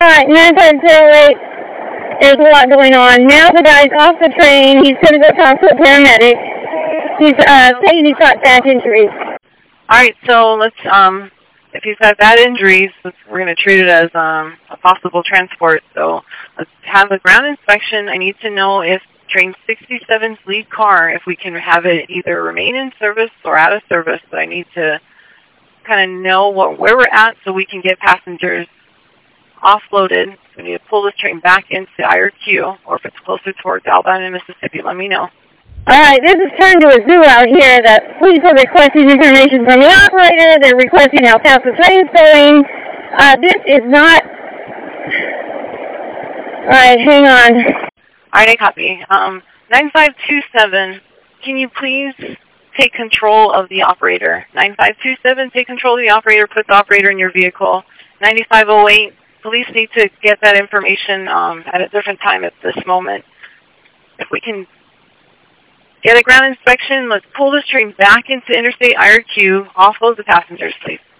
Alright, 9508. There's a lot going on. Now the guy's off the train. He's going to go talk to a paramedic. He's saying he's got back injuries. Alright, so let's, if he's got bad injuries, we're going to treat it as a possible transport. So let's have a ground inspection. I need to know if Train 67's lead car, if we can have it either remain in service or out of service. But I need to kind of know where we're at so we can get passengers offloaded. We need to pull this train back into IRQ, or if it's closer towards Alabama and Mississippi, let me know. Alright, this is turned to a zoo out here. That police are requesting information from the operator. They're requesting how fast the train's going. This is not... Alright, hang on. Alright, I copy. 9527, can you please take control of the operator? 9527, take control of the operator, put the operator in your vehicle. 9508, police need to get that information at a different time at this moment. If we can get a ground inspection, let's pull this train back into Interstate IRQ, offload the passengers, please.